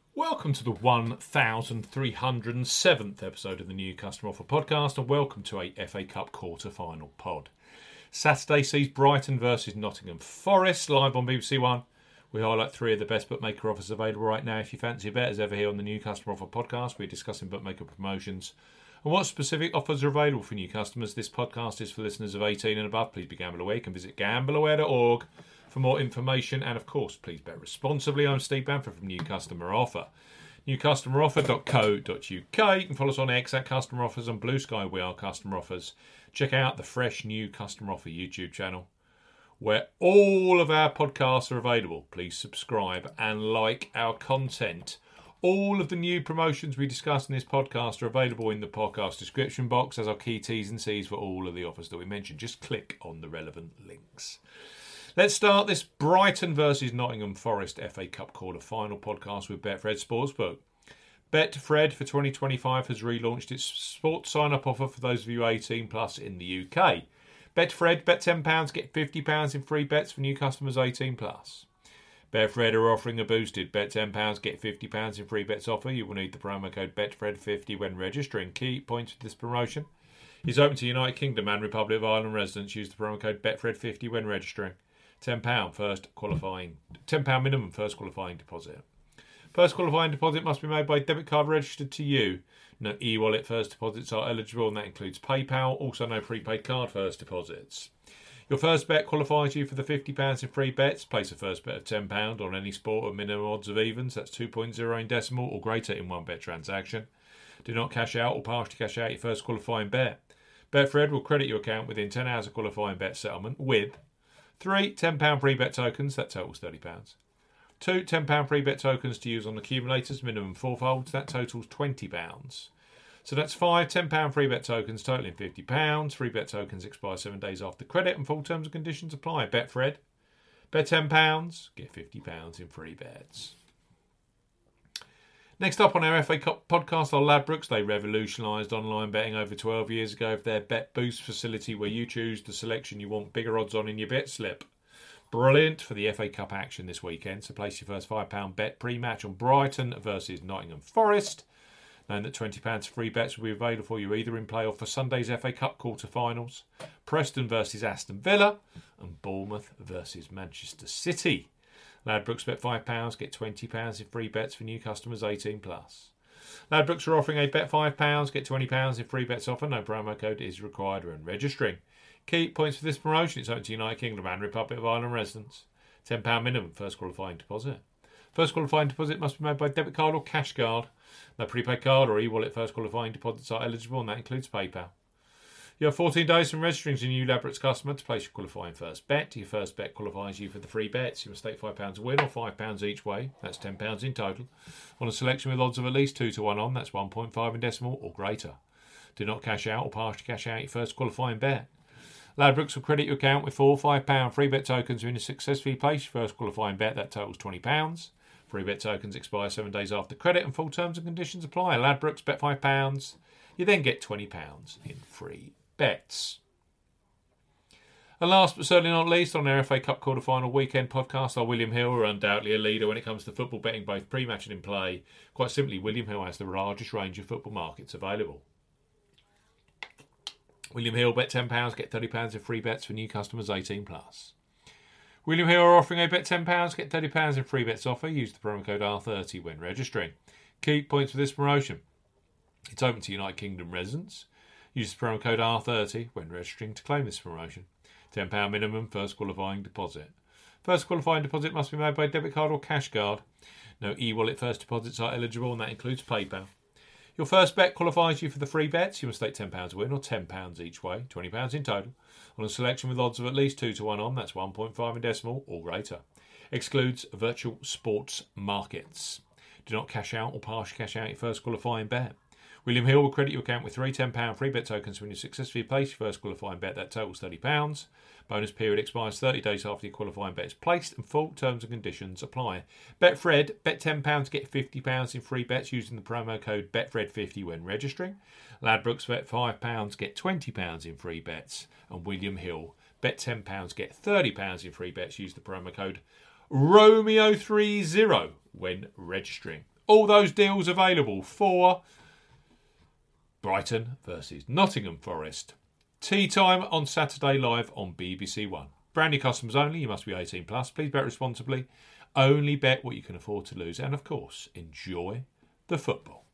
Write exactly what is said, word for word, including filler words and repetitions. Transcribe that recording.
Welcome to the one thousand three hundred seventh episode of the New Customer Offer Podcast, and welcome to a F A Cup quarter-final pod. Saturday sees Brighton versus Nottingham Forest, live on B B C One. We highlight three of the best bookmaker offers available right now. If you fancy a bet, as ever here on the New Customer Offer Podcast, we're discussing bookmaker promotions and what specific offers are available for new customers. This podcast is for listeners of eighteen and above. Please be gamble aware. You can visit gamble aware dot org for more information, and of course, please bet responsibly. I'm Steve Bamford from New Customer Offer. new customer offer dot co dot uk. You can follow us on X at Customer Offers, and Blue Sky we are Customer Offers. Check out the fresh New Customer Offer YouTube channel, where all of our podcasts are available. Please subscribe and like our content. All of the new promotions we discuss in this podcast are available in the podcast description box as our key T's and C's for all of the offers that we mentioned. Just click on the relevant links. Let's start this Brighton versus Nottingham Forest F A Cup quarter-final podcast with Betfred Sportsbook. Betfred for twenty twenty-five has relaunched its sports sign-up offer for those of you eighteen plus in the U K. Betfred, bet ten pounds, get fifty pounds in free bets for new customers eighteen plus. Betfred are offering a boosted bet ten pounds, get fifty pounds in free bets offer. You will need the promo code Betfred fifty when registering. Key points for this promotion is open to United Kingdom and Republic of Ireland residents. Use the promo code Betfred fifty when registering. ten pounds first qualifying, ten pounds minimum first qualifying deposit. First qualifying deposit must be made by debit card registered to you. No e-wallet first deposits are eligible, and that includes PayPal. Also, no prepaid card first deposits. Your first bet qualifies you for the fifty pounds in free bets. Place a first bet of ten pounds on any sport with minimum odds of evens. That's two point oh in decimal or greater in one bet transaction. Do not cash out or partially cash out your first qualifying bet. Betfred will credit your account within ten hours of qualifying bet settlement with three ten pounds free bet tokens, that totals thirty pounds. Two ten pounds free bet tokens to use on accumulators, minimum four folds, that totals twenty pounds. So that's five ten pounds free bet tokens totaling fifty pounds. Free bet tokens expire seven days after credit and full terms and conditions apply. Betfred, bet ten pounds, get fifty pounds in free bets. Next up on our F A Cup podcast are Ladbrokes. They revolutionised online betting over twelve years ago with their Bet Boost facility, where you choose the selection you want bigger odds on in your bet slip. Brilliant for the F A Cup action this weekend. So place your first five pounds bet pre-match on Brighton versus Nottingham Forest. Knowing that twenty pounds free bets will be available for you either in play-off for Sunday's F A Cup quarter-finals, Preston versus Aston Villa, and Bournemouth versus Manchester City. Ladbrokes bet five pounds, get twenty pounds in free bets for new customers eighteen plus. Ladbrokes are offering a bet five pounds, get twenty pounds in free bets offer. No promo code is required when registering. Key points for this promotion: it's open to United Kingdom and Republic of Ireland residents. ten pounds minimum first qualifying deposit. First qualifying deposit must be made by debit card or cash card. No prepaid card or e-wallet first qualifying deposits are eligible, and that includes PayPal. You have fourteen days from registering as a new Ladbrokes customer to place your qualifying first bet. Your first bet qualifies you for the free bets. You must stake five pounds a win or five pounds each way. That's ten pounds in total. On a selection with odds of at least two to one on, that's one point five in decimal or greater. Do not cash out or partially cash out your first qualifying bet. Ladbrokes will credit your account with four five pounds free bet tokens when you successfully place your first qualifying bet. That totals twenty pounds. Free bet tokens expire seven days after credit and full terms and conditions apply. Ladbrokes, bet five pounds. You then get twenty pounds in free bets. And last but certainly not least, on our F A Cup quarter-final weekend podcast are William Hill, who are undoubtedly a leader when it comes to football betting, both pre-match and in play. Quite simply, William Hill has the largest range of football markets available. William Hill, bet ten pounds, get thirty pounds in free bets for new customers eighteen plus. William Hill are offering a bet ten pounds, get thirty pounds in free bets offer. Use the promo code R thirty when registering. Key points for this promotion: it's open to United Kingdom residents. Use the promo code R thirty when registering to claim this promotion. ten pounds minimum first qualifying deposit. First qualifying deposit must be made by debit card or cash card. No e-wallet first deposits are eligible, and that includes PayPal. Your first bet qualifies you for the free bets. You must stake ten pounds a win or ten pounds each way, twenty pounds in total. On a selection with odds of at least two to one on, that's one point five in decimal or greater. Excludes virtual sports markets. Do not cash out or partially cash out your first qualifying bet. William Hill will credit your account with three ten pounds free bet tokens when you successfully place your first qualifying bet. That totals thirty pounds. Bonus period expires thirty days after your qualifying bet is placed, and full terms and conditions apply. Betfred, bet ten pounds, get fifty pounds in free bets using the promo code Betfred fifty when registering. Ladbrokes, bet five pounds, get twenty pounds in free bets. And William Hill, bet ten pounds, get thirty pounds in free bets. Use the promo code Romeo thirty when registering. All those deals available for Brighton versus Nottingham Forest. Tea time on Saturday live on B B C One. Brand new customers only. You must be eighteen plus. Please bet responsibly. Only bet what you can afford to lose. And, of course, enjoy the football.